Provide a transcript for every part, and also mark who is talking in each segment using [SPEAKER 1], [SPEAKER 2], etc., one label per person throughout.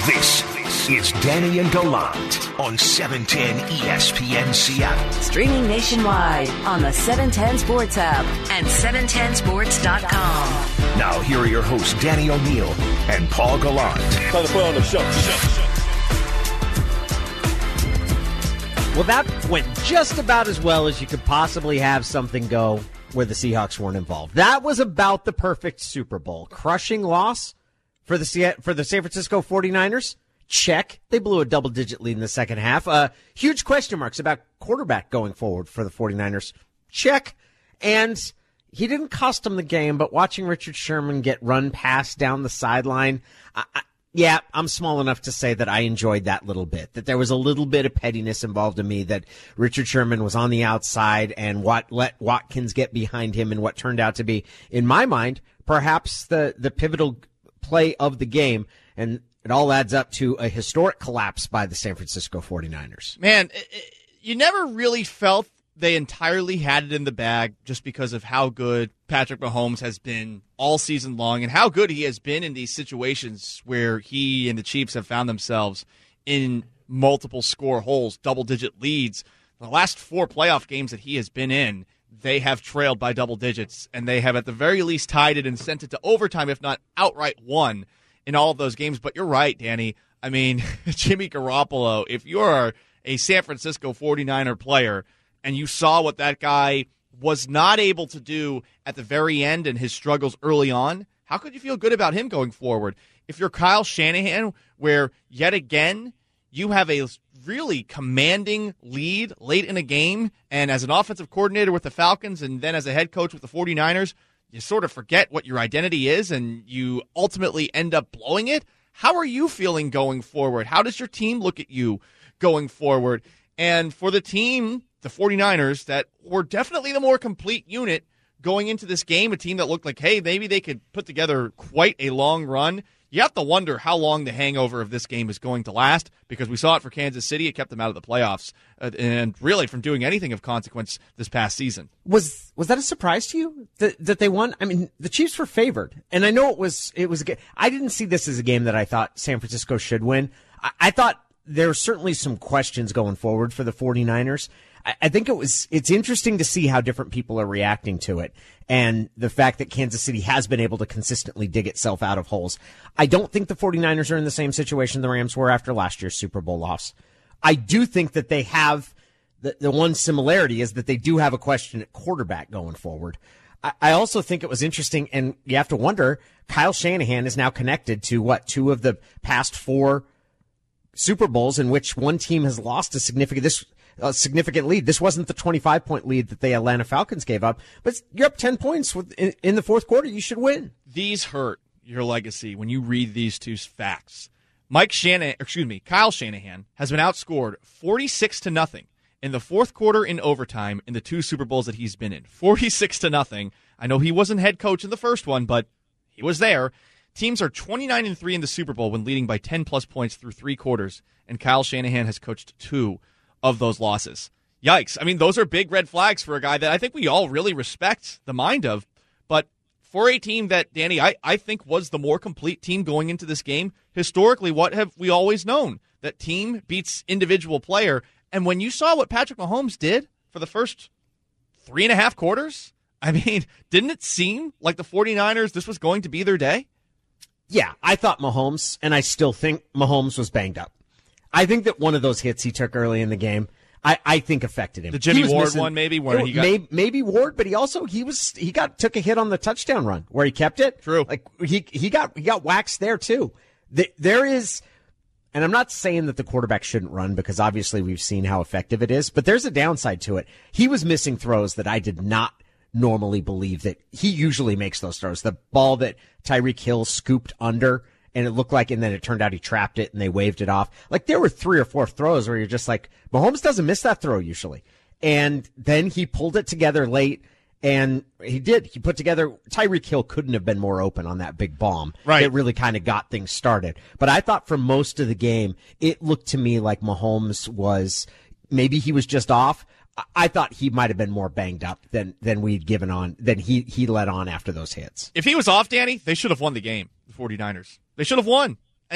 [SPEAKER 1] This is Danny and Gallant on 710 ESPN Seattle.
[SPEAKER 2] Streaming nationwide on the 710 Sports app and 710sports.com.
[SPEAKER 1] Now here are your hosts, Danny O'Neill and Paul Gallant.
[SPEAKER 3] Time to put on the show.
[SPEAKER 4] Well, that went just about as well as you could possibly have something go where the Seahawks weren't involved. That was about the perfect Super Bowl. Crushing loss for the San Francisco 49ers. Check. They blew a double-digit lead in the second half. Huge question marks about quarterback going forward for the 49ers. Check. And he didn't cost them the game, but watching Richard Sherman get run past down the sideline, yeah, I'm small enough to say that I enjoyed that little bit, that there was a little bit of pettiness involved in me, that Richard Sherman was on the outside and let Watkins get behind him in what turned out to be, in my mind, perhaps the pivotal play of the game. And it all adds up to a historic collapse by the San Francisco 49ers.
[SPEAKER 5] Man, you never really felt they entirely had it in the bag just because of how good Patrick Mahomes has been all season long and how good he has been in these situations where he and the Chiefs have found themselves in multiple score holes, double-digit leads. The last 4 playoff games that he has been in, they have trailed by double digits, and they have at the very least tied it and sent it to overtime, if not outright won in all of those games. But you're right, Danny. I mean, Jimmy Garoppolo, if you're a San Francisco 49er player and you saw what that guy was not able to do at the very end and his struggles early on, how could you feel good about him going forward? If you're Kyle Shanahan, where yet again you have a really commanding lead late in a game, and as an offensive coordinator with the Falcons and then as a head coach with the 49ers, you sort of forget what your identity is and you ultimately end up blowing it. How are you feeling going forward? How does your team look at you going forward? And for the team, the 49ers, that were definitely the more complete unit going into this game, a team that looked like, hey, maybe they could put together quite a long run. You have to wonder how long the hangover of this game is going to last, because we saw it for Kansas City. It kept them out of the playoffs and really from doing anything of consequence this past season.
[SPEAKER 4] Was that a surprise to you that they won? I mean, the Chiefs were favored, and I know it was I didn't see this as a game that I thought San Francisco should win. I thought there were certainly some questions going forward for the 49ers. I think it's interesting to see how different people are reacting to it, and the fact that Kansas City has been able to consistently dig itself out of holes. I don't think the 49ers are in the same situation the Rams were after last year's Super Bowl loss. I do think that they have the one similarity is that they do have a question at quarterback going forward. I also think it was interesting, and you have to wonder, Kyle Shanahan is now connected to 2 of the past 4 Super Bowls in which one team has lost a significant lead. This wasn't the 25-point lead that the Atlanta Falcons gave up, but you're up 10 points in the fourth quarter. You should win.
[SPEAKER 5] These hurt your legacy when you read these 2 facts. Kyle Shanahan has been outscored 46-0 in the fourth quarter in overtime in the 2 Super Bowls that he's been in. 46-0. I know he wasn't head coach in the first one, but he was there. Teams are 29-3 in the Super Bowl when leading by 10-plus points through 3 quarters, and Kyle Shanahan has coached 2 of those losses. Yikes. I mean, those are big red flags for a guy that I think we all really respect the mind of. But for a team that, Danny, I think was the more complete team going into this game, historically, what have we always known? That team beats individual player. And when you saw what Patrick Mahomes did for the first 3.5 quarters, I mean, didn't it seem like the 49ers, this was going to be their day?
[SPEAKER 4] Yeah, I thought Mahomes, and I still think Mahomes was banged up. I think that one of those hits he took early in the game, I think affected him.
[SPEAKER 5] The Jimmy Ward one, maybe, where he got
[SPEAKER 4] maybe Ward, but he took a hit on the touchdown run where he kept it.
[SPEAKER 5] True,
[SPEAKER 4] like he got waxed there too. There is, and I'm not saying that the quarterback shouldn't run, because obviously we've seen how effective it is, but there's a downside to it. He was missing throws that I did not normally believe that he usually makes those throws. The ball that Tyreek Hill scooped under, and it looked like, and then it turned out he trapped it and they waved it off. Like, there were 3 or 4 throws where you're just like, Mahomes doesn't miss that throw usually. And then he pulled it together late, and he did. He put together, Tyreek Hill couldn't have been more open on that big bomb.
[SPEAKER 5] Right.
[SPEAKER 4] It really kind of got things started. But I thought for most of the game, it looked to me like Mahomes was, maybe he was just off. I thought he might have been more banged up than we'd given on, than he let on after those hits.
[SPEAKER 5] If he was off, Danny, they should have won the game, the 49ers. They should have won. And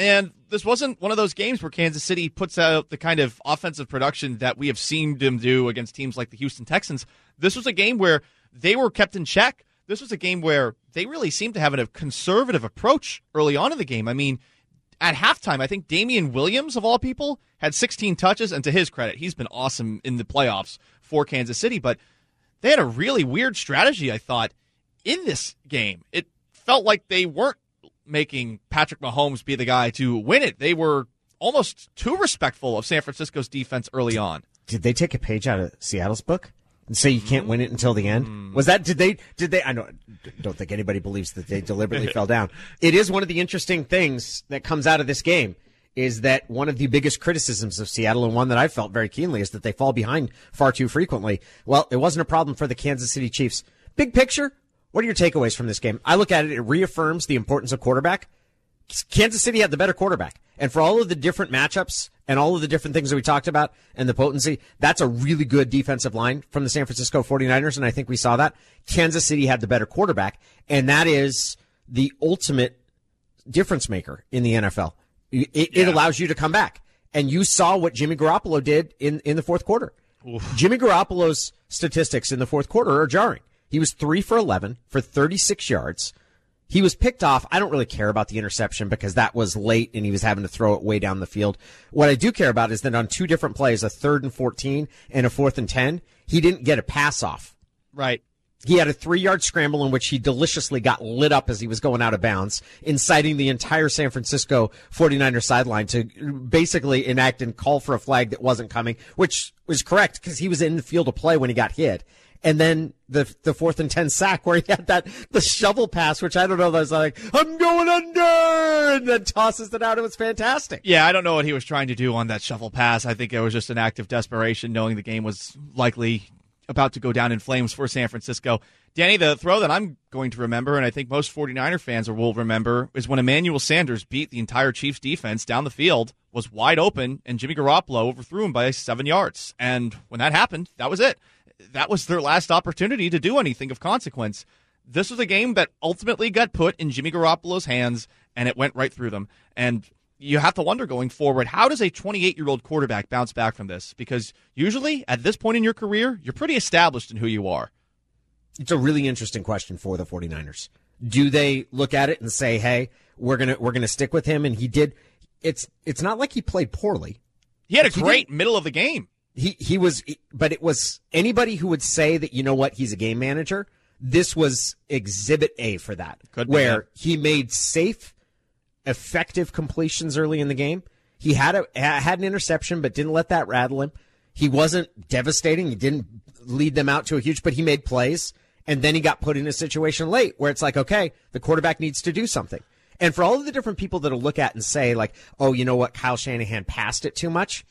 [SPEAKER 5] this wasn't one of those games where Kansas City puts out the kind of offensive production that we have seen them do against teams like the Houston Texans. This was a game where they were kept in check. This was a game where they really seemed to have a conservative approach early on in the game. I mean, at halftime, I think Damian Williams, of all people, had 16 touches, and to his credit, he's been awesome in the playoffs for Kansas City, but they had a really weird strategy, I thought, in this game. It felt like they weren't making Patrick Mahomes be the guy to win it. They were almost too respectful of San Francisco's defense early on.
[SPEAKER 4] Did they take a page out of Seattle's book and say you can't win it until the end? Was that, did they, I don't think anybody believes that they deliberately fell down. It is one of the interesting things that comes out of this game is that one of the biggest criticisms of Seattle, and one that I felt very keenly, is that they fall behind far too frequently. Well, it wasn't a problem for the Kansas City Chiefs. Big picture, what are your takeaways from this game? I look at it, it reaffirms the importance of quarterback. Kansas City had the better quarterback. And for all of the different matchups and all of the different things that we talked about and the potency, that's a really good defensive line from the San Francisco 49ers, and I think we saw that. Kansas City had the better quarterback, and that is the ultimate difference maker in the NFL. It allows you to come back. And you saw what Jimmy Garoppolo did in the fourth quarter. Oof. Jimmy Garoppolo's statistics in the fourth quarter are jarring. He was 3 for 11 for 36 yards. He was picked off. I don't really care about the interception because that was late and he was having to throw it way down the field. What I do care about is that on 2 different plays, a 3rd and 14 and a 4th and 10, he didn't get a pass off.
[SPEAKER 5] Right.
[SPEAKER 4] He had a 3-yard scramble in which he deliciously got lit up as he was going out of bounds, inciting the entire San Francisco 49ers sideline to basically enact and call for a flag that wasn't coming, which was correct because he was in the field of play when he got hit. And then the 4th and 10 sack where he had the shovel pass, which I don't know, that was like, I'm going under, and then tosses it out. It was fantastic.
[SPEAKER 5] Yeah, I don't know what he was trying to do on that shovel pass. I think it was just an act of desperation, knowing the game was likely about to go down in flames for San Francisco. Danny, the throw that I'm going to remember, and I think most 49er fans will remember, is when Emmanuel Sanders beat the entire Chiefs defense down the field, was wide open, and Jimmy Garoppolo overthrew him by 7 yards. And when that happened, that was it. That was their last opportunity to do anything of consequence. This was a game that ultimately got put in Jimmy Garoppolo's hands, and it went right through them. And you have to wonder going forward, how does a 28-year-old quarterback bounce back from this? Because usually, at this point in your career, you're pretty established in who you are.
[SPEAKER 4] It's a really interesting question for the 49ers. Do they look at it and say, hey, we're gonna stick with him? And he did. It's not like he played poorly.
[SPEAKER 5] He had a great middle of the game.
[SPEAKER 4] He was, but it was anybody who would say that, you know what, he's a game manager. This was exhibit A for that, where he made safe, effective completions early in the game. He had an interception, but didn't let that rattle him. He wasn't devastating. He didn't lead them out to a huge, but he made plays. And then he got put in a situation late where it's like, okay, the quarterback needs to do something. And for all of the different people that'll look at and say like, oh, you know what, Kyle Shanahan passed it too much.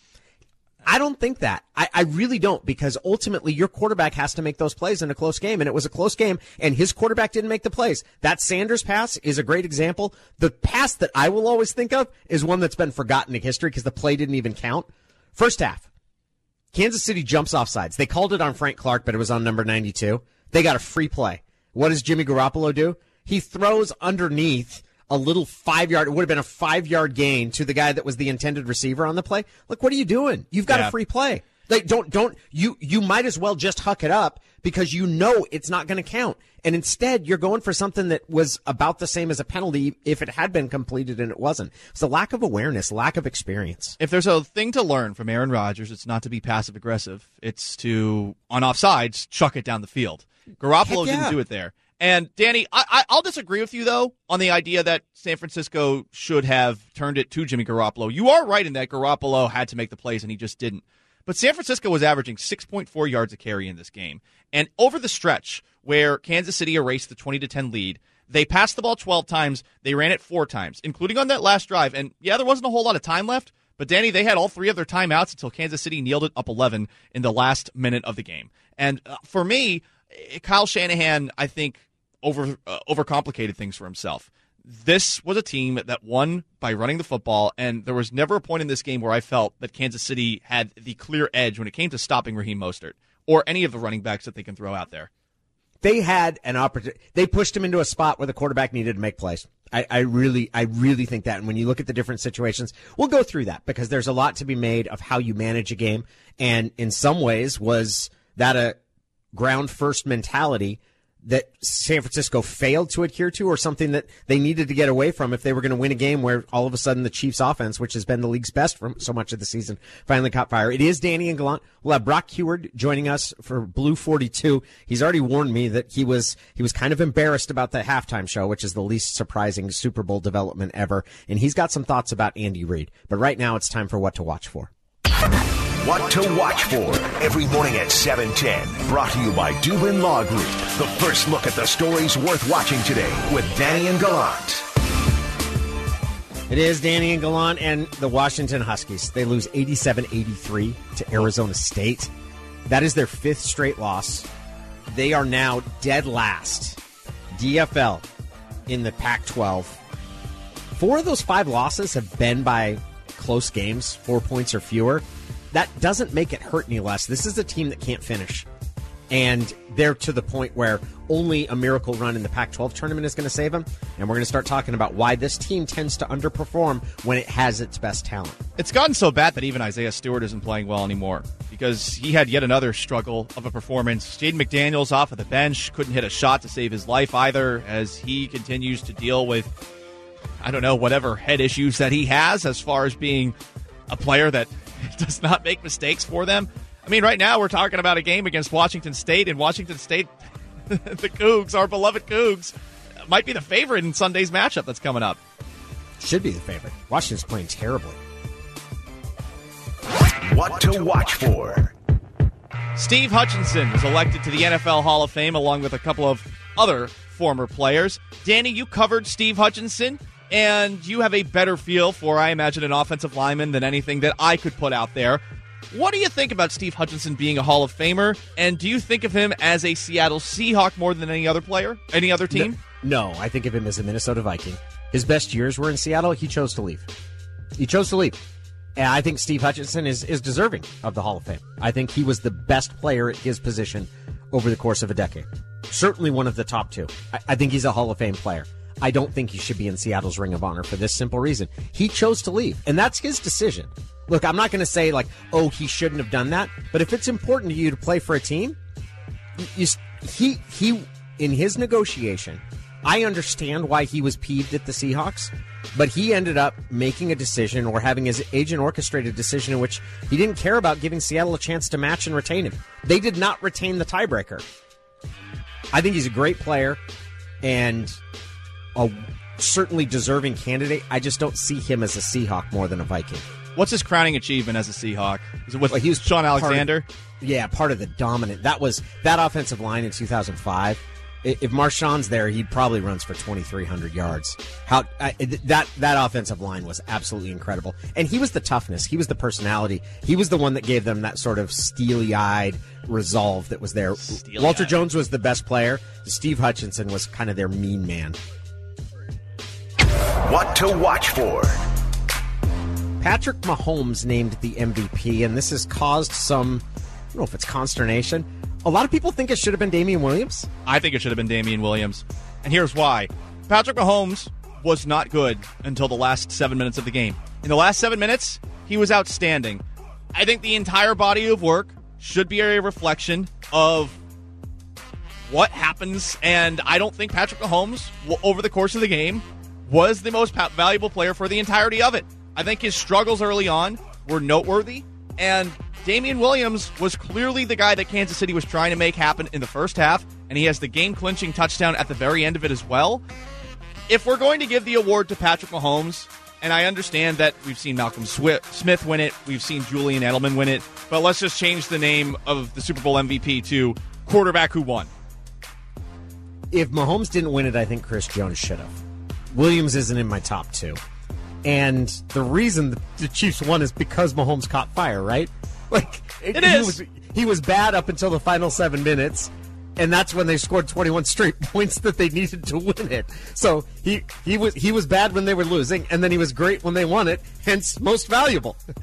[SPEAKER 4] I don't think that. I really don't, because ultimately your quarterback has to make those plays in a close game, and it was a close game, and his quarterback didn't make the plays. That Sanders pass is a great example. The pass that I will always think of is one that's been forgotten in history because the play didn't even count. First half, Kansas City jumps off sides. They called it on Frank Clark, but it was on number 92. They got a free play. What does Jimmy Garoppolo do? He throws underneath a little 5-yard, it would have been a 5-yard gain to the guy that was the intended receiver on the play. Look, what are you doing? You've got a free play. Like, you might as well just huck it up because you know it's not going to count. And instead, you're going for something that was about the same as a penalty if it had been completed and it wasn't. It's a lack of awareness, lack of experience.
[SPEAKER 5] If there's a thing to learn from Aaron Rodgers, it's not to be passive aggressive. It's to, on offsides, chuck it down the field. Garoppolo didn't do it there. And, Danny, I'll disagree with you, though, on the idea that San Francisco should have turned it to Jimmy Garoppolo. You are right in that Garoppolo had to make the plays, and he just didn't. But San Francisco was averaging 6.4 yards a carry in this game. And over the stretch where Kansas City erased the 20-10 lead, they passed the ball 12 times. They ran it 4 times, including on that last drive. And, yeah, there wasn't a whole lot of time left. But, Danny, they had all 3 of their timeouts until Kansas City kneeled it up 11 in the last minute of the game. And for me, Kyle Shanahan, I think, overcomplicated things for himself. This was a team that won by running the football, and there was never a point in this game where I felt that Kansas City had the clear edge when it came to stopping Raheem Mostert or any of the running backs that they can throw out there.
[SPEAKER 4] they had an opportunity. They pushed him into a spot where the quarterback needed to make plays. I really think that. And when you look at the different situations, we'll go through that because there's a lot to be made of how you manage a game. And in some ways, was that a ground first mentality that San Francisco failed to adhere to, or something that they needed to get away from if they were going to win a game where all of a sudden the Chiefs offense, which has been the league's best for so much of the season, finally caught fire? It is Danny and Gallant. We'll have Brock Heward joining us for Blue 42. He's already warned me that he was kind of embarrassed about the halftime show, which is the least surprising Super Bowl development ever. And he's got some thoughts about Andy Reid. But right now it's time for What to Watch For.
[SPEAKER 1] What to watch for every morning at 7:10. Brought to you by Dubin Law Group. The first look at the stories worth watching today with Danny and Gallant.
[SPEAKER 4] It is Danny and Gallant and the Washington Huskies. They lose 87-83 to Arizona State. That is their 5th straight loss. They are now dead last. DFL in the Pac-12. 4 of those 5 losses have been by close games, 4 points or fewer. That doesn't make it hurt any less. This is a team that can't finish. And they're to the point where only a miracle run in the Pac-12 tournament is going to save them. And we're going to start talking about why this team tends to underperform when it has its best talent.
[SPEAKER 5] It's gotten so bad that even Isaiah Stewart isn't playing well anymore because he had yet another struggle of a performance. Jaden McDaniels off of the bench, couldn't hit a shot to save his life either as he continues to deal with, whatever head issues that he has as far as being a player that does not make mistakes for them. I mean, right now we're talking about a game against Washington State, and Washington State, the Cougs, our beloved Cougs, might be the favorite in Sunday's matchup that's coming up.
[SPEAKER 4] Should be the favorite. Washington's playing terribly.
[SPEAKER 1] What to watch for.
[SPEAKER 5] Steve Hutchinson was elected to the NFL Hall of Fame along with a couple of other former players. Danny, you covered Steve Hutchinson, and you have a better feel for, I imagine, an offensive lineman than anything that I could put out there. What do you think about Steve Hutchinson being a Hall of Famer, and do you think of him as a Seattle Seahawk more than any other player, any other team?
[SPEAKER 4] No, I think of him as a Minnesota Viking. His best years were in Seattle. He chose to leave. And I think Steve Hutchinson is deserving of the Hall of Fame. I think he was the best player at his position over the course of a decade. Certainly one of the top 2. I think he's a Hall of Fame player. I don't think he should be in Seattle's Ring of Honor for this simple reason. He chose to leave, and that's his decision. Look, I'm not going to say, he shouldn't have done that, but if it's important to you to play for a team, he in his negotiation, I understand why he was peeved at the Seahawks, but he ended up making a decision or having his agent orchestrate a decision in which he didn't care about giving Seattle a chance to match and retain him. They did not retain the tiebreaker. I think he's a great player and a certainly deserving candidate. I just don't see him as a Seahawk more than a Viking.
[SPEAKER 5] What's his crowning achievement as a Seahawk? Is it with
[SPEAKER 4] he was
[SPEAKER 5] Sean Alexander?
[SPEAKER 4] Part of the dominant. That offensive line in 2005. If Marshawn's there, he probably runs for 2,300 yards. That offensive line was absolutely incredible. And he was the toughness. He was the personality. He was the one that gave them that sort of steely-eyed resolve that was there. Walter Jones was the best player. Steve Hutchinson was kind of their mean man.
[SPEAKER 1] What to watch for.
[SPEAKER 4] Patrick Mahomes named the MVP, and this has caused some, I don't know if it's consternation. A lot of people think it should have been Damian Williams.
[SPEAKER 5] I think it should have been Damian Williams. And here's why. Patrick Mahomes was not good until the last 7 minutes of the game. In the last 7 minutes, he was outstanding. I think the entire body of work should be a reflection of what happens, and I don't think Patrick Mahomes, over the course of the game, was the most valuable player for the entirety of it. I think his struggles early on were noteworthy, and Damian Williams was clearly the guy that Kansas City was trying to make happen in the first half, and he has the game-clinching touchdown at the very end of it as well. If we're going to give the award to Patrick Mahomes, and I understand that we've seen Malcolm Smith win it, we've seen Julian Edelman win it, but let's just change the name of the Super Bowl MVP to quarterback who won.
[SPEAKER 4] If Mahomes didn't win it, I think Chris Jones should have. Williams isn't in my top 2. And the reason the Chiefs won is because Mahomes caught fire, right? He was bad up until the final 7 minutes, and that's when they scored 21 straight points that they needed to win it. So he was bad when they were losing, and then he was great when they won it, hence most valuable.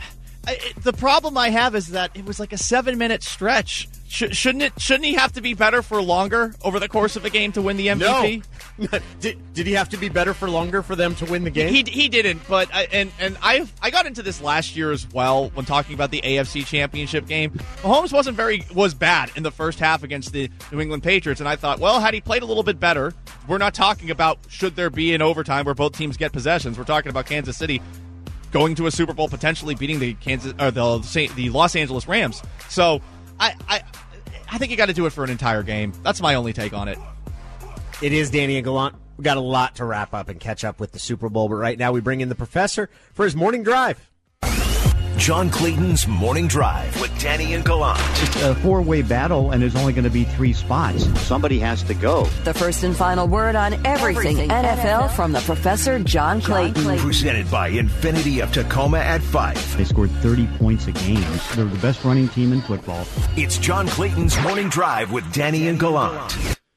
[SPEAKER 5] The problem I have is that it was like a 7-minute stretch. Shouldn't he have to be better for longer over the course of a game to win the MVP?
[SPEAKER 4] No. Did he have to be better for longer for them to win the game?
[SPEAKER 5] He didn't, but I got into this last year as well when talking about the AFC Championship game. Mahomes was bad in the first half against the New England Patriots, and I thought, well, had he played a little bit better, we're not talking about should there be an overtime where both teams get possessions. We're talking about Kansas City going to a Super Bowl, potentially beating the Los Angeles Rams. So I think you got to do it for an entire game. That's my only take on it.
[SPEAKER 4] It is Danny and Gallant. We got a lot to wrap up and catch up with the Super Bowl, but right now we bring in the professor for his morning drive.
[SPEAKER 1] John Clayton's Morning Drive with Danny and Gallant.
[SPEAKER 3] It's a 4-way battle, and there's only going to be 3 spots. Somebody has to go.
[SPEAKER 2] The first and final word on everything NFL from the Professor John Clayton.
[SPEAKER 1] Presented by Infinity of Tacoma at 5.
[SPEAKER 3] They scored 30 points a game. They're the best running team in football.
[SPEAKER 1] It's John Clayton's Morning Drive with Danny and Gallant.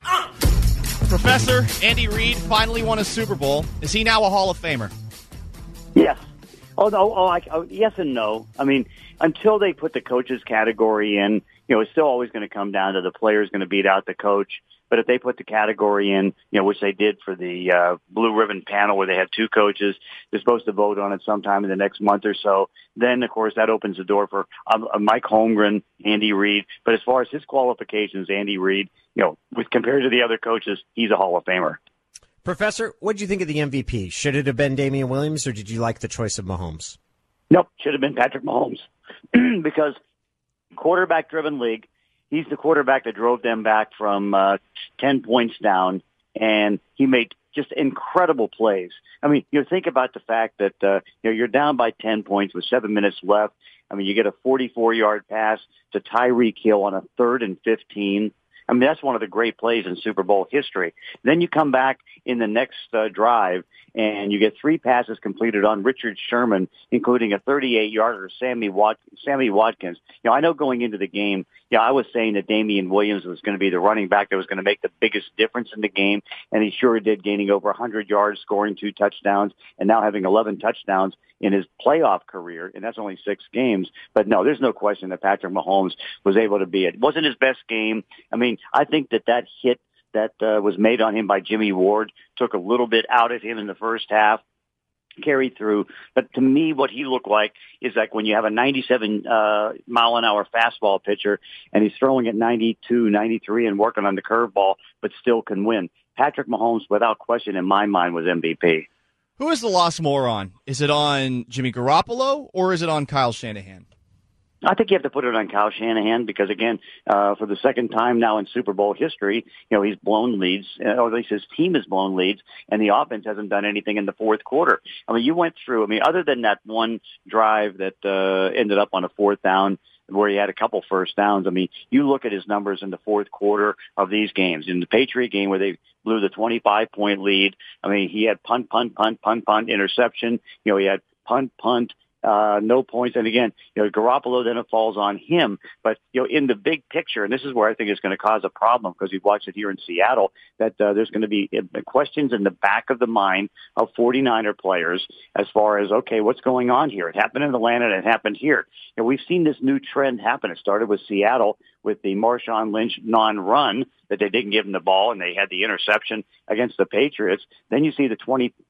[SPEAKER 5] Professor, Andy Reid finally won a Super Bowl. Is he now a Hall of Famer?
[SPEAKER 6] Yes. Yes and no. I mean, until they put the coaches category in, it's still always going to come down to the player's going to beat out the coach. But if they put the category in, which they did for the Blue Ribbon panel where they had 2 coaches, they're supposed to vote on it sometime in the next month or so. Then, of course, that opens the door for Mike Holmgren, Andy Reid. But as far as his qualifications, Andy Reid, compared to the other coaches, he's a Hall of Famer.
[SPEAKER 4] Professor, what did you think of the MVP? Should it have been Damian Williams, or did you like the choice of Mahomes?
[SPEAKER 6] Nope, should have been Patrick Mahomes. Because quarterback-driven league, he's the quarterback that drove them back from 10 points down, and he made just incredible plays. I mean, think about the fact that you're down by 10 points with 7 minutes left. I mean, you get a 44-yard pass to Tyreek Hill on a 3rd and 15. I mean, that's one of the great plays in Super Bowl history. Then you come back in the next drive, and you get 3 passes completed on Richard Sherman, including a 38-yarder, Sammy Watkins. I know going into the game, I was saying that Damian Williams was going to be the running back that was going to make the biggest difference in the game, and he sure did, gaining over 100 yards, scoring 2 touchdowns, and now having 11 touchdowns in his playoff career, and that's only 6 games. But no, there's no question that Patrick Mahomes was able to be it. It wasn't his best game. I mean, I think that hit that was made on him by Jimmy Ward took a little bit out of him in the first half, carried through. But to me, what he looked like is like when you have a 97-mile-an-hour fastball pitcher and he's throwing at 92, 93 and working on the curveball, but still can win. Patrick Mahomes, without question, in my mind, was MVP.
[SPEAKER 5] Who is the loss more on? Is it on Jimmy Garoppolo or is it on Kyle Shanahan?
[SPEAKER 6] I think you have to put it on Kyle Shanahan because, again, for the second time now in Super Bowl history, he's blown leads, or at least his team has blown leads, and the offense hasn't done anything in the fourth quarter. I mean, you went through, other than that one drive that ended up on a 4th down where he had a couple first downs, you look at his numbers in the fourth quarter of these games. In the Patriot game where they blew the 25-point lead, he had punt, interception. He had punt, no points. And again, Garoppolo, then it falls on him. But, in the big picture, and this is where I think it's going to cause a problem because we've watched it here in Seattle, that there's going to be questions in the back of the mind of 49er players as far as, okay, what's going on here? It happened in Atlanta and it happened here. We've seen this new trend happen. It started with Seattle with the Marshawn Lynch non-run that they didn't give him the ball and they had the interception against the Patriots. Then you see the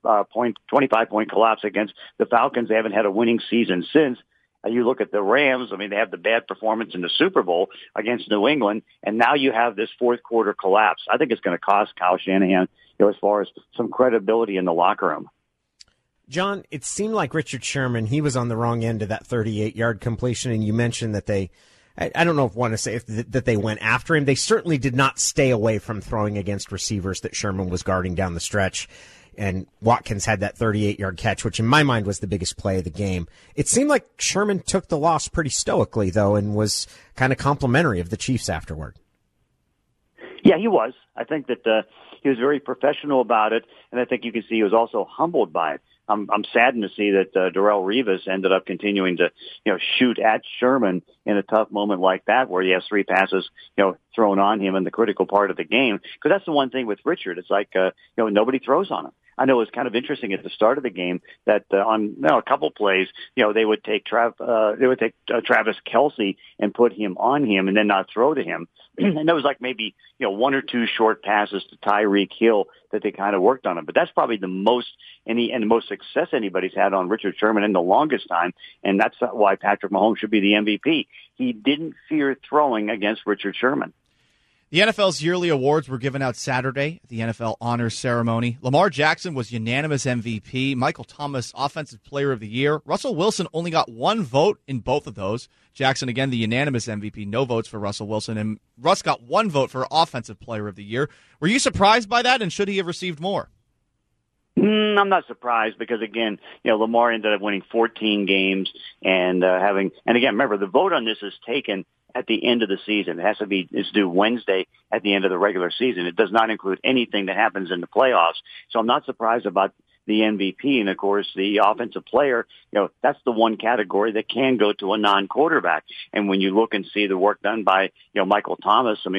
[SPEAKER 6] 25-point collapse against the Falcons. They haven't had a winning season since. You look at the Rams. They have the bad performance in the Super Bowl against New England, and now you have this fourth quarter collapse. I think it's going to cost Kyle Shanahan, as far as some credibility in the locker room.
[SPEAKER 4] John, it seemed like Richard Sherman, he was on the wrong end of that 38-yard completion, and you mentioned that I don't know if I want to say that they went after him. They certainly did not stay away from throwing against receivers that Sherman was guarding down the stretch. And Watkins had that 38-yard catch, which in my mind was the biggest play of the game. It seemed like Sherman took the loss pretty stoically, though, and was kind of complimentary of the Chiefs afterward.
[SPEAKER 6] Yeah, he was. I think that he was very professional about it, and I think you can see he was also humbled by it. I'm saddened to see that Darrelle Revis ended up continuing to, shoot at Sherman in a tough moment like that, where he has 3 passes, thrown on him in the critical part of the game. Because that's the one thing with Richard. It's like, nobody throws on him. I know it was kind of interesting at the start of the game that on a couple plays, they would take Travis Kelce and put him on him and then not throw to him. And there was like maybe, one or two short passes to Tyreek Hill that they kind of worked on him. But that's probably the most success anybody's had on Richard Sherman in the longest time. And that's why Patrick Mahomes should be the MVP. He didn't fear throwing against Richard Sherman.
[SPEAKER 5] The NFL's yearly awards were given out Saturday at the NFL Honors Ceremony. Lamar Jackson was unanimous MVP. Michael Thomas, Offensive Player of the Year. Russell Wilson only got one vote in both of those. Jackson, again, the unanimous MVP. No votes for Russell Wilson. And Russ got one vote for Offensive Player of the Year. Were you surprised by that, and should he have received more?
[SPEAKER 6] I'm not surprised because, again, Lamar ended up winning 14 games and again, remember, the vote on this is taken at the end of the season. It's due Wednesday at the end of the regular season. It does not include anything that happens in the playoffs. So I'm not surprised about the MVP. And of course, the offensive player, that's the one category that can go to a non-quarterback. And when you look and see the work done by, Michael Thomas, an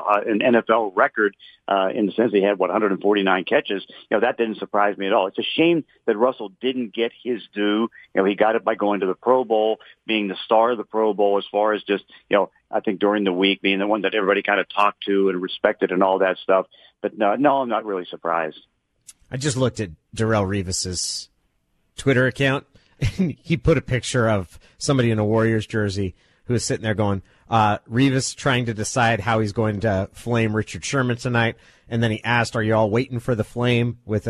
[SPEAKER 6] NFL record, in the sense he had 149 catches, that didn't surprise me at all. It's a shame that Russell didn't get his due. He got it by going to the Pro Bowl, being the star of the Pro Bowl as far as just, I think during the week being the one that everybody kind of talked to and respected and all that stuff. But no, I'm not really surprised.
[SPEAKER 4] I just looked at Darrelle Revis's Twitter account, and he put a picture of somebody in a Warriors jersey who was sitting there going, Revis trying to decide how he's going to flame Richard Sherman tonight. And then he asked, are you all waiting for the flame with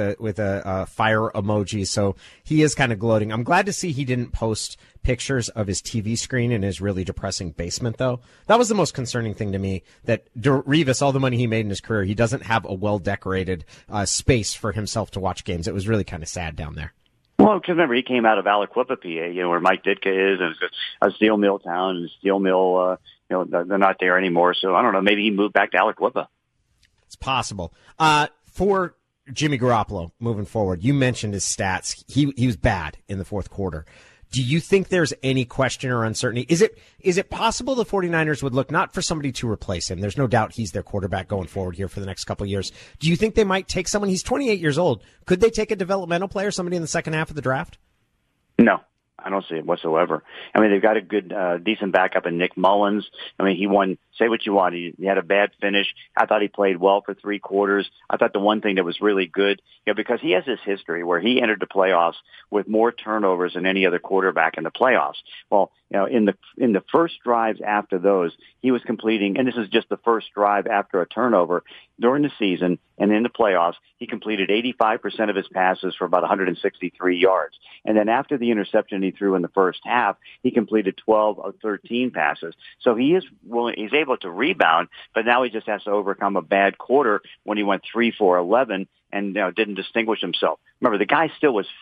[SPEAKER 4] a fire emoji? So he is kind of gloating. I'm glad to see he didn't post pictures of his TV screen in his really depressing basement, though. That was the most concerning thing to me, that Revis, all the money he made in his career, he doesn't have a well-decorated space for himself to watch games. It was really kind of sad down there.
[SPEAKER 6] Well, because remember, he came out of Aliquippa, PA, where Mike Ditka is, and it's a steel mill town, and steel mill, they're not there anymore. So I don't know, maybe he moved back to Aliquippa.
[SPEAKER 4] It's possible. For Jimmy Garoppolo moving forward, you mentioned his stats. He was bad in the fourth quarter. Do you think there's any question or uncertainty? Is it possible the 49ers would look not for somebody to replace him? There's no doubt he's their quarterback going forward here for the next couple of years. Do you think they might take someone? He's 28 years old. Could they take a developmental player, somebody in the second half of the draft?
[SPEAKER 6] No. I don't see it whatsoever. I mean, they've got a good, decent backup in Nick Mullins. I mean, he won, say what you want. He had a bad finish. I thought he played well for 3 quarters. I thought the one thing that was really good, because he has this history where he entered the playoffs with more turnovers than any other quarterback in the playoffs. Well, in the first drives after those, he was completing, and this is just the first drive after a turnover during the season and in the playoffs, he completed 85% of his passes for about 163 yards. And then after the interception he threw in the first half, he completed 12 of 13 passes. So he's able to rebound, but now he just has to overcome a bad quarter when he went 3 for 11 and didn't distinguish himself. Remember, the guy still was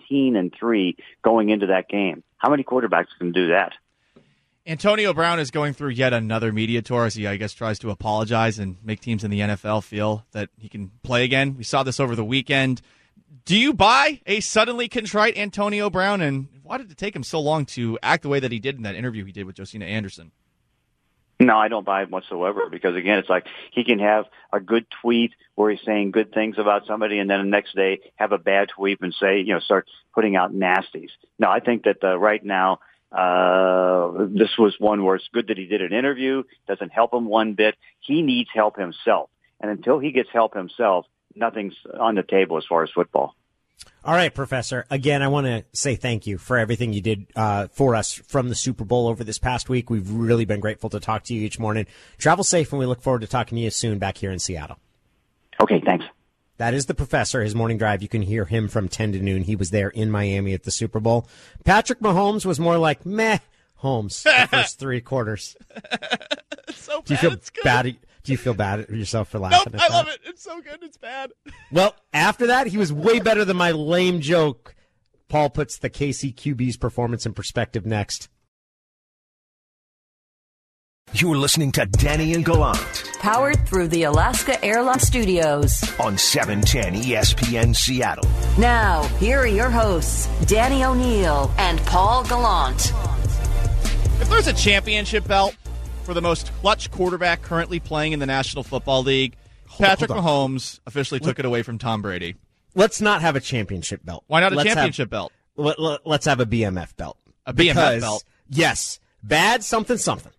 [SPEAKER 6] 15-3 going into that game. How many quarterbacks can do that?
[SPEAKER 5] Antonio Brown is going through yet another media tour as he, I guess, tries to apologize and make teams in the NFL feel that he can play again. We saw this over the weekend. Do you buy a suddenly contrite Antonio Brown, and why did it take him so long to act the way that he did in that interview he did with Josina Anderson?
[SPEAKER 6] No, I don't buy it whatsoever because, again, it's like he can have a good tweet where he's saying good things about somebody and then the next day have a bad tweet and say, start putting out nasties. No, I think that right now this was one where it's good that he did an interview, doesn't help him one bit. He needs help himself. And until he gets help himself, nothing's on the table as far as football.
[SPEAKER 4] All right, Professor. Again, I want to say thank you for everything you did for us from the Super Bowl over this past week. We've really been grateful to talk to you each morning. Travel safe, and we look forward to talking to you soon back here in Seattle.
[SPEAKER 6] Okay, thanks.
[SPEAKER 4] That is the Professor, his morning drive. You can hear him from 10 to noon. He was there in Miami at the Super Bowl. Patrick Mahomes was more like, meh, Holmes, the first 3 quarters.
[SPEAKER 5] It's so bad.
[SPEAKER 4] Do you feel
[SPEAKER 5] it's good.
[SPEAKER 4] bad? Do you feel bad at yourself for laughing at that?
[SPEAKER 5] I love it. It's so good. It's bad.
[SPEAKER 4] Well, after that, he was way better than my lame joke. Paul puts the KC QB's performance in perspective next.
[SPEAKER 1] You're listening to Danny and Gallant
[SPEAKER 2] Powered through the Alaska Airlines Studios
[SPEAKER 1] on 710 ESPN Seattle.
[SPEAKER 2] Now, here are your hosts, Danny O'Neill and Paul Gallant.
[SPEAKER 5] If there's a championship belt for the most clutch quarterback currently playing in the National Football League, Patrick Mahomes officially took it away from Tom Brady.
[SPEAKER 4] Let's not have a championship belt.
[SPEAKER 5] Why not a
[SPEAKER 4] Let's
[SPEAKER 5] championship belt?
[SPEAKER 4] Let's have a BMF belt.
[SPEAKER 5] A BMF belt?
[SPEAKER 4] Yes. Bad something something.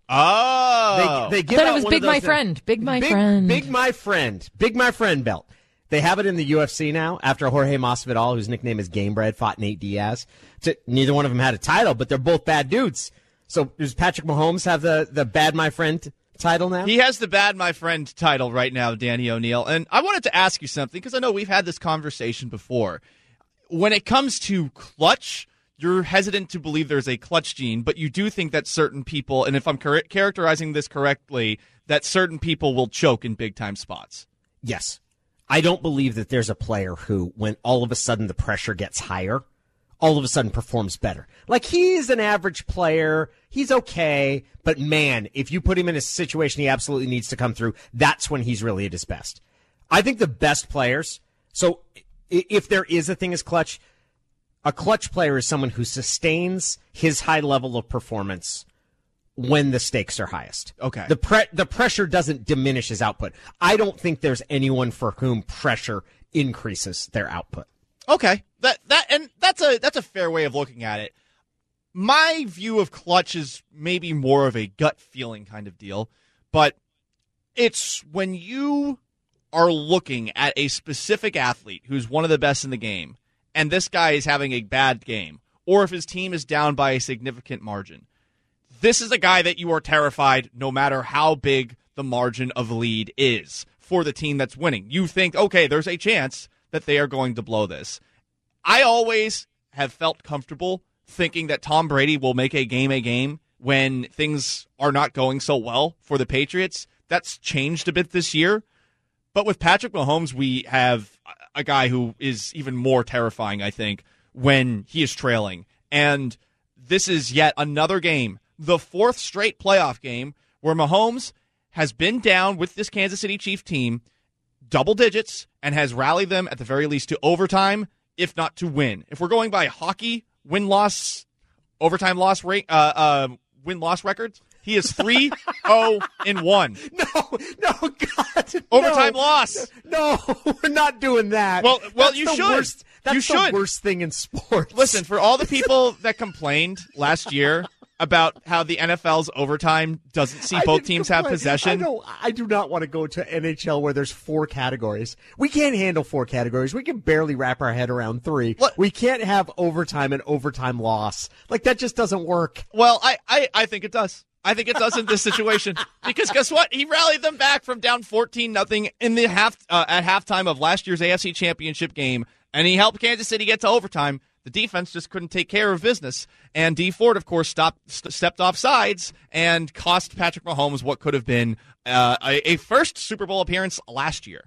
[SPEAKER 5] Oh.
[SPEAKER 4] They give
[SPEAKER 7] But
[SPEAKER 4] out
[SPEAKER 7] it was
[SPEAKER 4] one
[SPEAKER 7] Big
[SPEAKER 4] of those
[SPEAKER 7] My Friend. Big My Friend.
[SPEAKER 4] Big My Friend. Big My Friend belt. They have it in the UFC now after Jorge Masvidal, whose nickname is Gamebred, fought Nate Diaz. Neither one of them had a title, but they're both bad dudes. So does Patrick Mahomes have the Bad My Friend title now?
[SPEAKER 5] He has the Bad My Friend title right now, Danny O'Neill. And I wanted to ask you something because I know we've had this conversation before. When it comes to clutch, you're hesitant to believe there's a clutch gene, but you do think that certain people, and if I'm characterizing this correctly, that certain people will choke in big-time spots.
[SPEAKER 4] Yes. I don't believe that there's a player who, when all of a sudden the pressure gets higher, all of a sudden performs better. Like, he's an average player. He's okay. But, man, if you put him in a situation he absolutely needs to come through, that's when he's really at his best. I think the best players, so if there is a thing as clutch, a clutch player is someone who sustains his high level of performance when the stakes are highest.
[SPEAKER 5] Okay.
[SPEAKER 4] The pressure doesn't diminish his output. I don't think there's anyone for whom pressure increases their output.
[SPEAKER 5] Okay. That's a fair way of looking at it. My view of clutch is maybe more of a gut feeling kind of deal, but it's when you are looking at a specific athlete who's one of the best in the game, and this guy is having a bad game, or if his team is down by a significant margin. This is a guy that you are terrified no matter how big the margin of lead is for the team that's winning. You think, okay, there's a chance that they are going to blow this. I always have felt comfortable thinking that Tom Brady will make a game when things are not going so well for the Patriots. That's changed a bit this year. But with Patrick Mahomes, we have a guy who is even more terrifying, I think, when he is trailing. And this is yet another game, the fourth straight playoff game, where Mahomes has been down with this Kansas City Chiefs team double digits and has rallied them at the very least to overtime, if not to win. If we're going by hockey win-loss, overtime loss rate, win-loss records, he is 3-0-1.
[SPEAKER 4] No, God.
[SPEAKER 5] Overtime loss.
[SPEAKER 4] No, we're not doing that.
[SPEAKER 5] Well,
[SPEAKER 4] that's
[SPEAKER 5] you
[SPEAKER 4] the
[SPEAKER 5] should.
[SPEAKER 4] Worst, that's
[SPEAKER 5] you
[SPEAKER 4] the
[SPEAKER 5] should.
[SPEAKER 4] worst thing in sports.
[SPEAKER 5] Listen, for all the people that complained last year about how the NFL's overtime doesn't see both teams have possession.
[SPEAKER 4] I do not want to go to NHL where there's 4 categories. We can't handle 4 categories. We can barely wrap our head around 3.
[SPEAKER 5] What?
[SPEAKER 4] We can't have overtime and overtime loss. Like, that just doesn't work.
[SPEAKER 5] Well, I think it does. I think it does in this situation. Because guess what? He rallied them back from down 14-0 in the at halftime of last year's AFC Championship game, and he helped Kansas City get to overtime. The defense just couldn't take care of business. And Dee Ford, of course, stepped off sides and cost Patrick Mahomes what could have been a first Super Bowl appearance last year.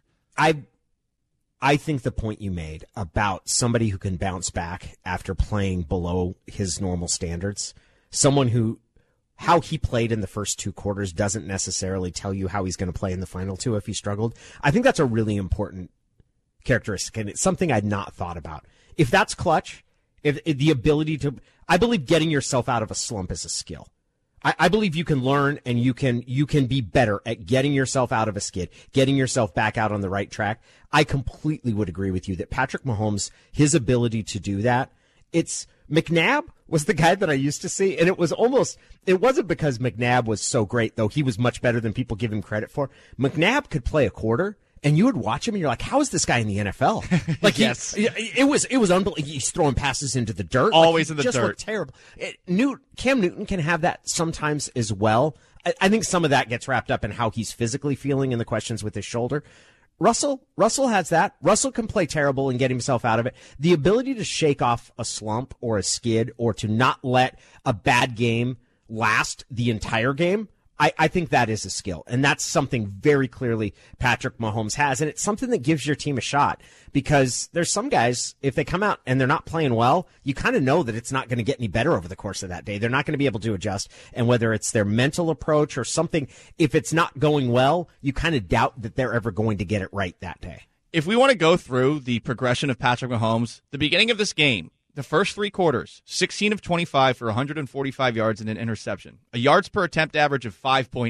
[SPEAKER 4] I think the point you made about somebody who can bounce back after playing below his normal standards, someone who how he played in the first 2 quarters doesn't necessarily tell you how he's going to play in the final 2 if he struggled. I think that's a really important characteristic, and it's something I'd not thought about. If that's clutch, if the ability to, I believe getting yourself out of a slump is a skill. I believe you can learn and you can be better at getting yourself out of a skid, getting yourself back out on the right track. I completely would agree with you that Patrick Mahomes, his ability to do that, it's McNabb was the guy that I used to see, and it wasn't because McNabb was so great, though he was much better than people give him credit for. McNabb could play a quarter, and you would watch him, and you're like, how is this guy in the NFL? Like,
[SPEAKER 5] yes.
[SPEAKER 4] It was unbelievable. He's throwing passes into the dirt.
[SPEAKER 5] Always in the
[SPEAKER 4] just
[SPEAKER 5] dirt.
[SPEAKER 4] Looked terrible. Cam Newton can have that sometimes as well. I think some of that gets wrapped up in how he's physically feeling and the questions with his shoulder. Russell has that. Russell can play terrible and get himself out of it. The ability to shake off a slump or a skid or to not let a bad game last the entire game, I think that is a skill. And that's something very clearly Patrick Mahomes has. And it's something that gives your team a shot because there's some guys, if they come out and they're not playing well, you kind of know that it's not going to get any better over the course of that day. They're not going to be able to adjust. And whether it's their mental approach or something, if it's not going well, you kind of doubt that they're ever going to get it right that day.
[SPEAKER 5] If we want to go through the progression of Patrick Mahomes, the beginning of this game, the first 3 quarters, 16 of 25 for 145 yards and an interception. A yards per attempt average of 5.8.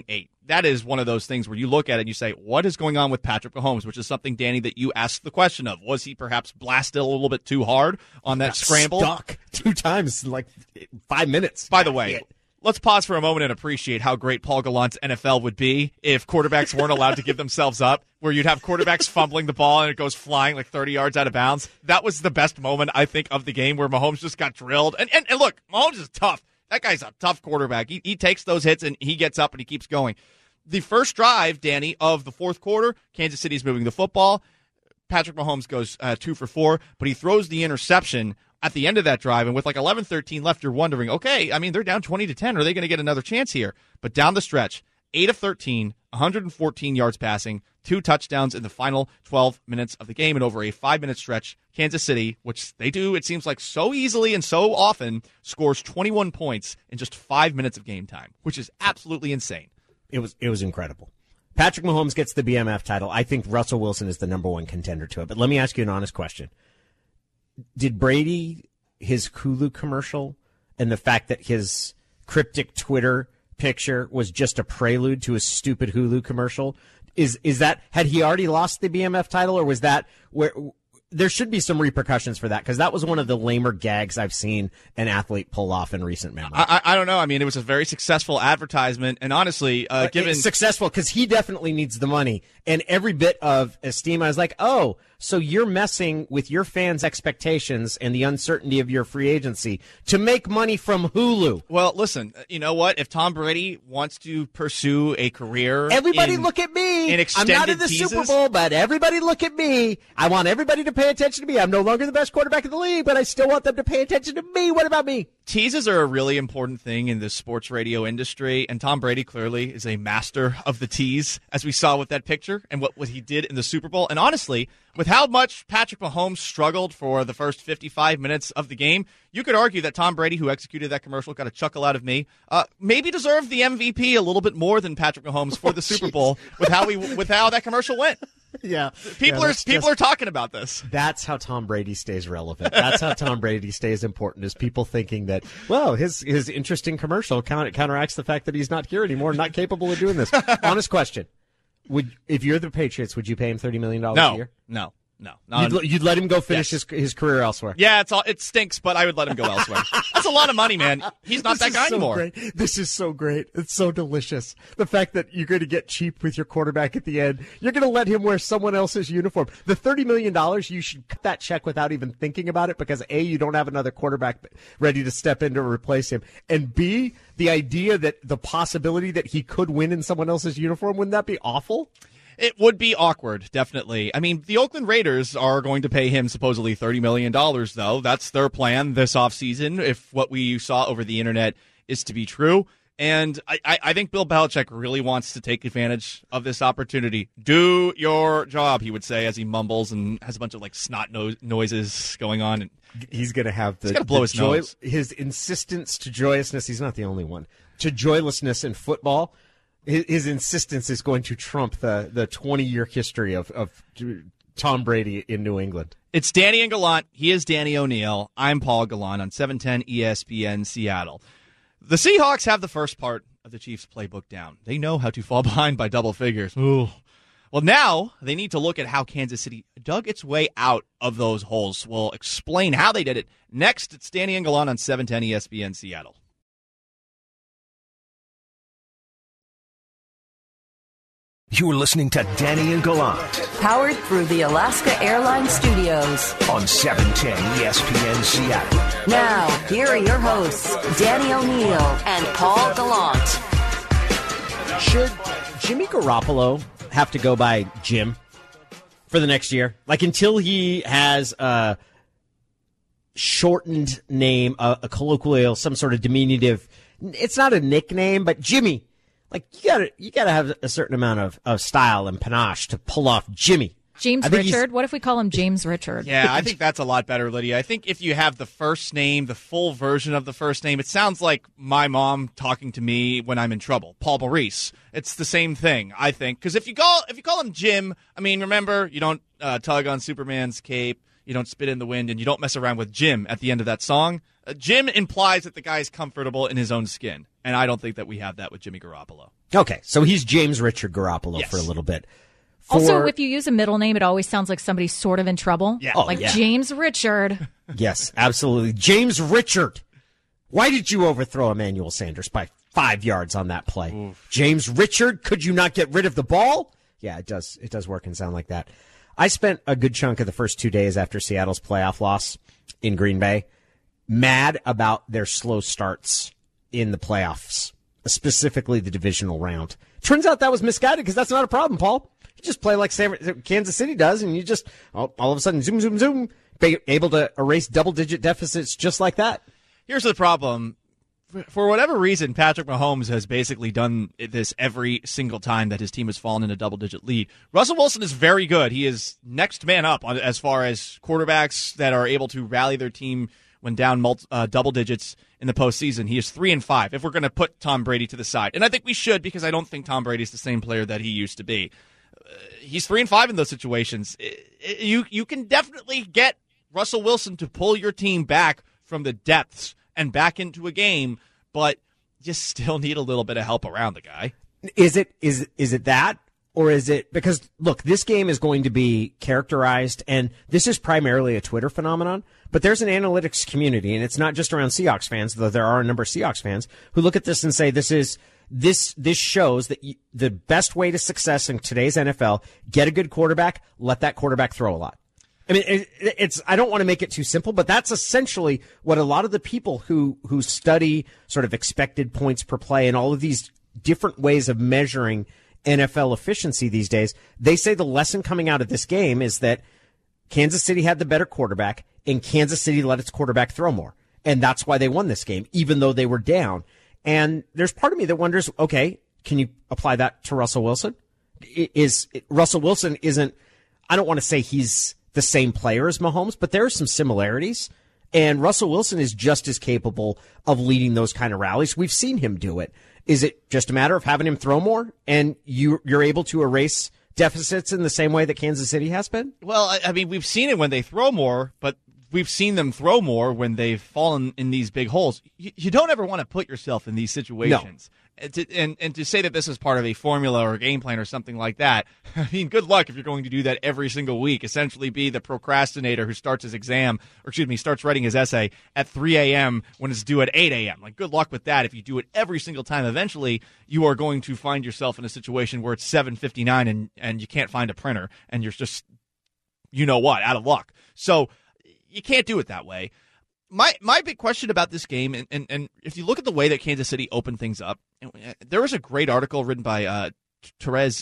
[SPEAKER 5] that is one of those things where you look at it and you say, what is going on with Patrick Mahomes, which is something, Danny, that you asked the question of. Was he perhaps blasted a little bit too hard on that scramble?
[SPEAKER 4] Stuck 2 times in like 5 minutes.
[SPEAKER 5] By the way, let's pause for a moment and appreciate how great Paul Gallant's NFL would be if quarterbacks weren't allowed to give themselves up, where you'd have quarterbacks fumbling the ball and it goes flying like 30 yards out of bounds. That was the best moment, I think, of the game, where Mahomes just got drilled. And look, Mahomes is tough. That guy's a tough quarterback. He takes those hits and he gets up and he keeps going. The first drive, Danny, of the fourth quarter, Kansas City's moving the football. Patrick Mahomes goes 2 for 4, but he throws the interception at the end of that drive, and with like 11-13 left, you're wondering, okay, I mean, they're down 20-10. Are they going to get another chance here? But down the stretch, 8 of 13, 114 yards passing, 2 touchdowns in the final 12 minutes of the game, and over a 5-minute stretch, Kansas City, which they do, it seems like so easily and so often, scores 21 points in just 5 minutes of game time, which is absolutely insane.
[SPEAKER 4] It was incredible. Patrick Mahomes gets the BMF title. I think Russell Wilson is the number 1 contender to it. But let me ask you an honest question. Did Brady, his Hulu commercial, and the fact that his cryptic Twitter picture was just a prelude to a stupid Hulu commercial, is that, had he already lost the BMF title, or was that where there should be some repercussions for that? Because that was one of the lamer gags I've seen an athlete pull off in recent memory.
[SPEAKER 5] I don't know. I mean, it was a very successful advertisement, and honestly, given
[SPEAKER 4] it's successful because he definitely needs the money and every bit of esteem. I was like, oh, so you're messing with your fans' expectations and the uncertainty of your free agency to make money from Hulu.
[SPEAKER 5] Well, listen, you know what? If Tom Brady wants to pursue a career,
[SPEAKER 4] everybody look at me. I'm not in the Super Bowl, but everybody look at me. I want everybody to pay attention to me. I'm no longer the best quarterback in the league, but I still want them to pay attention to me. What about me?
[SPEAKER 5] Teases are a really important thing in the sports radio industry, and Tom Brady clearly is a master of the tease, as we saw with that picture and what he did in the Super Bowl. And honestly, with how much Patrick Mahomes struggled for the first 55 minutes of the game, you could argue that Tom Brady, who executed that commercial, got a chuckle out of me, maybe deserved the MVP a little bit more than Patrick Mahomes for the Super Bowl with how that commercial went.
[SPEAKER 4] Yeah,
[SPEAKER 5] people are talking about this.
[SPEAKER 4] That's how Tom Brady stays relevant. That's how Tom Brady stays important. Is people thinking that, well, his interesting commercial counteracts the fact that he's not here anymore, not capable of doing this. Honest question: if you're the Patriots, would you pay him $30 million a year?
[SPEAKER 5] No.
[SPEAKER 4] You'd let him go finish his career elsewhere.
[SPEAKER 5] Yeah, it stinks, but I would let him go elsewhere. That's a lot of money, man. He's not that guy anymore.
[SPEAKER 4] Great. This is so great. It's so delicious. The fact that you're going to get cheap with your quarterback at the end. You're going to let him wear someone else's uniform. The $30 million, you should cut that check without even thinking about it, because A, you don't have another quarterback ready to step in to replace him, and B, the idea that the possibility that he could win in someone else's uniform, wouldn't that be awful?
[SPEAKER 5] It would be awkward, definitely. I mean, the Oakland Raiders are going to pay him supposedly $30 million, though. That's their plan this offseason, if what we saw over the internet is to be true. And I think Bill Belichick really wants to take advantage of this opportunity. Do your job, he would say, as he mumbles and has a bunch of like snot noises going on. And
[SPEAKER 4] he's going to have
[SPEAKER 5] he's got to blow his nose.
[SPEAKER 4] His insistence to joyousness, he's not the only one, to joylessness in football. His insistence is going to trump the 20-year history of Tom Brady in New England.
[SPEAKER 5] It's Danny and Gallant. He is Danny O'Neill. I'm Paul Gallant on 710 ESPN Seattle. The Seahawks have the first part of the Chiefs' playbook down. They know how to fall behind by double figures. Ooh. Well, now they need to look at how Kansas City dug its way out of those holes. We'll explain how they did it. Next, it's Danny and Gallant on 710 ESPN Seattle.
[SPEAKER 1] You're listening to Danny and Gallant.
[SPEAKER 2] Powered through the Alaska Airlines Studios.
[SPEAKER 1] On 710 ESPN Seattle.
[SPEAKER 2] Now, here are your hosts, Danny O'Neill and Paul Gallant.
[SPEAKER 4] Should Jimmy Garoppolo have to go by Jim for the next year? Like, until he has a shortened name, a colloquial, some sort of diminutive, it's not a nickname, but Jimmy. Like, you gotta have a certain amount of style and panache to pull off Jimmy.
[SPEAKER 7] James Richard? What if we call him James Richard?
[SPEAKER 5] Yeah, I think that's a lot better, Lydia. I think if you have the first name, the full version of the first name, it sounds like my mom talking to me when I'm in trouble. Paul Maurice. It's the same thing, I think. Because if you call him Jim, I mean, remember, you don't tug on Superman's cape, you don't spit in the wind, and you don't mess around with Jim at the end of that song. Jim implies that the guy's comfortable in his own skin. and I don't think that we have that with Jimmy Garoppolo.
[SPEAKER 4] Okay, so he's James Richard Garoppolo
[SPEAKER 5] Yes.
[SPEAKER 4] for a little bit.
[SPEAKER 7] Also, if you use a middle name, it always sounds like somebody's sort of in trouble.
[SPEAKER 5] Yeah.
[SPEAKER 7] Like James Richard.
[SPEAKER 4] Yes, absolutely. James Richard. Why did you overthrow Emmanuel Sanders by 5 yards on that play? Oof. James Richard, could you not get rid of the ball? Yeah, it does. It does work and sound like that. I spent a good chunk of the first 2 days after Seattle's playoff loss in Green Bay mad about their slow starts in the playoffs, specifically the divisional round. Turns out that was misguided because that's not a problem, Paul. You just play like Kansas City does, and you just all of a sudden zoom, zoom, zoom, able to erase double-digit deficits just like that.
[SPEAKER 5] Here's the problem. For whatever reason, Patrick Mahomes has basically done this every single time that his team has fallen in a double-digit lead. Russell Wilson is very good. He is next man up as far as quarterbacks that are able to rally their team when down double digits in the postseason. He is 3-5 if we're going to put Tom Brady to the side. And I think we should, because I don't think Tom Brady is the same player that he used to be. He's 3-5 in those situations. You can definitely get Russell Wilson to pull your team back from the depths and back into a game, but you still need a little bit of help around the guy.
[SPEAKER 4] Is it that? Or is it because, look, this game is going to be characterized, and this is primarily a Twitter phenomenon, but there's an analytics community, and it's not just around Seahawks fans, though there are a number of Seahawks fans who look at this and say this shows that the best way to success in today's NFL, get a good quarterback, let that quarterback throw a lot. I mean, I don't want to make it too simple, but that's essentially what a lot of the people who study sort of expected points per play and all of these different ways of measuring NFL efficiency these days, they say the lesson coming out of this game is that Kansas City had the better quarterback and Kansas City let its quarterback throw more. And that's why they won this game, even though they were down. And there's part of me that wonders, okay, can you apply that to Russell Wilson? Russell Wilson isn't, I don't want to say he's the same player as Mahomes, but there are some similarities. And Russell Wilson is just as capable of leading those kind of rallies. We've seen him do it. Is it just a matter of having him throw more and you're able to erase deficits in the same way that Kansas City has been?
[SPEAKER 5] Well, I mean, we've seen it when they throw more, but we've seen them throw more when they've fallen in these big holes. You don't ever want to put yourself in these situations. No. And to say that this is part of a formula or a game plan or something like that, I mean, good luck if you're going to do that every single week, essentially be the procrastinator who starts his starts writing his essay at 3 a.m. when it's due at 8 a.m. Like, good luck with that. If you do it every single time, eventually you are going to find yourself in a situation where it's 7:59 and you can't find a printer and you're just, out of luck. So you can't do it that way. My big question about this game, and if you look at the way that Kansas City opened things up, there was a great article written by Therese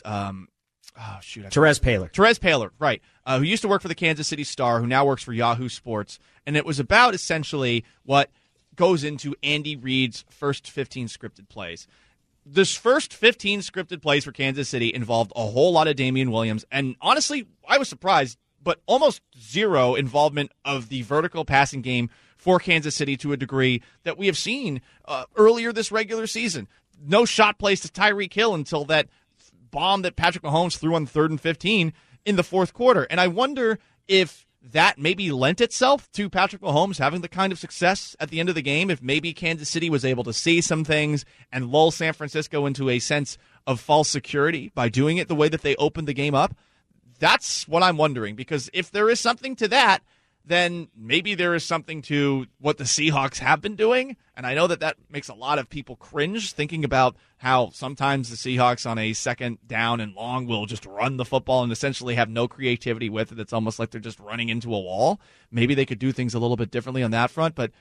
[SPEAKER 5] Paylor. Therese Paylor, right, who used to work for the Kansas City Star, who now works for Yahoo Sports, and it was about essentially what goes into Andy Reid's first 15 scripted plays. This first 15 scripted plays for Kansas City involved a whole lot of Damian Williams, and honestly, I was surprised, but almost zero involvement of the vertical passing game for Kansas City to a degree that we have seen earlier this regular season. No shot plays to Tyreek Hill until that bomb that Patrick Mahomes threw on 3rd and 15 in the fourth quarter. And I wonder if that maybe lent itself to Patrick Mahomes having the kind of success at the end of the game, if maybe Kansas City was able to see some things and lull San Francisco into a sense of false security by doing it the way that they opened the game up. That's what I'm wondering, because if there is something to that, then maybe there is something to what the Seahawks have been doing. And I know that makes a lot of people cringe, thinking about how sometimes the Seahawks on a second down and long will just run the football and essentially have no creativity with it. It's almost like they're just running into a wall. Maybe they could do things a little bit differently on that front. But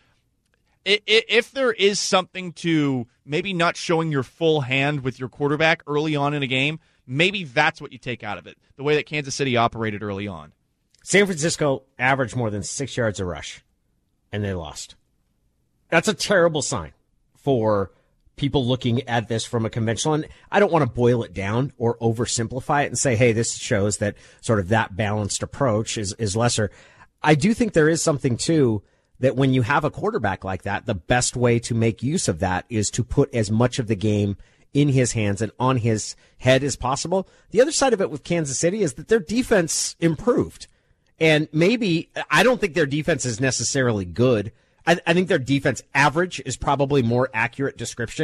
[SPEAKER 5] if there is something to maybe not showing your full hand with your quarterback early on in a game, maybe that's what you take out of it, the way that Kansas City operated early on.
[SPEAKER 4] San Francisco averaged more than 6 yards a rush, and they lost. That's a terrible sign for people looking at this from a conventional. And I don't want to boil it down or oversimplify it and say, hey, this shows that sort of that balanced approach is lesser. I do think there is something, too, that when you have a quarterback like that, the best way to make use of that is to put as much of the game in his hands and on his head as possible. The other side of it with Kansas City is that their defense improved. And maybe, I don't think their defense is necessarily good. I think their defense average is probably more accurate description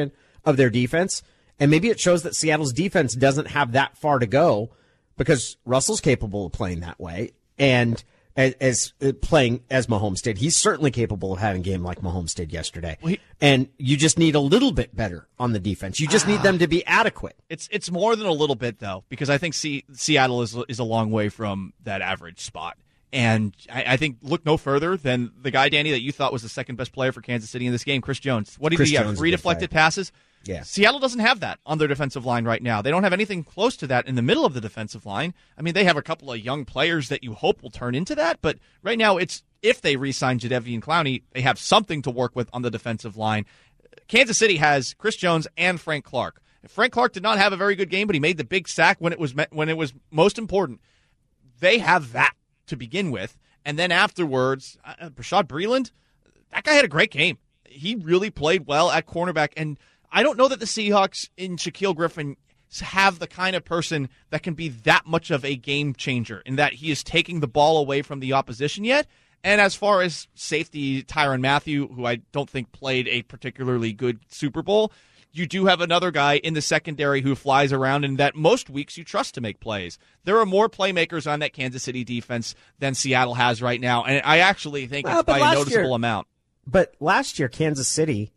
[SPEAKER 4] of their defense. And maybe it shows that Seattle's defense doesn't have that far to go because Russell's capable of playing that way. And as playing as Mahomes did, he's certainly capable of having a game like Mahomes did yesterday. And you just need a little bit better on the defense. You just need them to be adequate.
[SPEAKER 5] It's more than a little bit, though, because I think Seattle is a long way from that average spot. And I think look no further than the guy, Danny, that you thought was the second best player for Kansas City in this game, Chris Jones. What did he have? 3 deflected passes?
[SPEAKER 4] Yeah.
[SPEAKER 5] Seattle doesn't have that on their defensive line right now. They don't have anything close to that in the middle of the defensive line. I mean, they have a couple of young players that you hope will turn into that, but right now it's if they re-sign Jadeveon Clowney, they have something to work with on the defensive line. Kansas City has Chris Jones and Frank Clark. Frank Clark did not have a very good game, but he made the big sack when it was most important. They have that to begin with, and then afterwards, Bashaud Breeland, that guy had a great game. He really played well at cornerback, and I don't know that the Seahawks in Shaquille Griffin have the kind of person that can be that much of a game changer in that he is taking the ball away from the opposition yet. And as far as safety Tyrann Mathieu, who I don't think played a particularly good Super Bowl, you do have another guy in the secondary who flies around and that most weeks you trust to make plays. There are more playmakers on that Kansas City defense than Seattle has right now, and I actually think it's by a noticeable amount.
[SPEAKER 4] But last year, Kansas City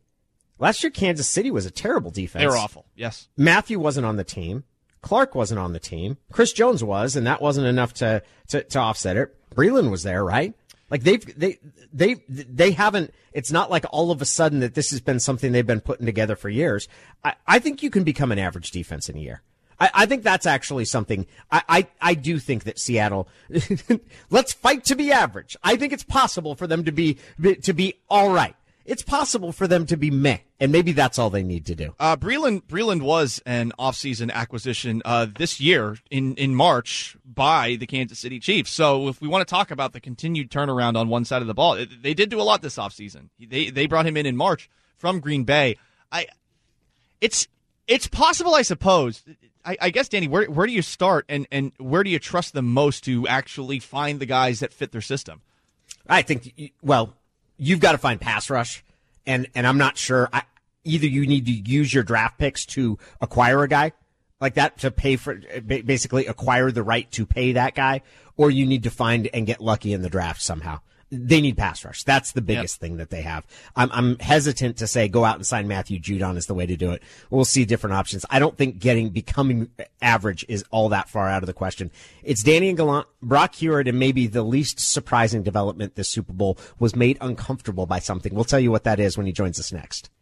[SPEAKER 4] was a terrible defense.
[SPEAKER 5] They were awful, yes.
[SPEAKER 4] Mathieu wasn't on the team. Clark wasn't on the team. Chris Jones was, and that wasn't enough to offset it. Breeland was there, right? Like they haven't, it's not like all of a sudden that this has been something they've been putting together for years. I think you can become an average defense in a year. I think that's actually something. I do think that Seattle, let's fight to be average. I think it's possible for them to be all right. It's possible for them to be meh, and maybe that's all they need to do.
[SPEAKER 5] Breeland was an offseason acquisition this year in March by the Kansas City Chiefs. So if we want to talk about the continued turnaround on one side of the ball, they did do a lot this offseason. They brought him in March from Green Bay. It's possible, I suppose. I guess, Danny, where do you start, and where do you trust them most to actually find the guys that fit their system?
[SPEAKER 4] I think, you've got to find pass rush, and I'm not sure. Either you need to use your draft picks to acquire a guy like that, to pay for, basically acquire the right to pay that guy, or you need to find and get lucky in the draft somehow. They need pass rush. That's the biggest thing that they have. I'm hesitant to say go out and sign Matthew Judon is the way to do it. We'll see different options. I don't think becoming average is all that far out of the question. It's Danny and Gallant, Brock Huard, and maybe the least surprising development this Super Bowl was made uncomfortable by something. We'll tell you what that is when he joins us next.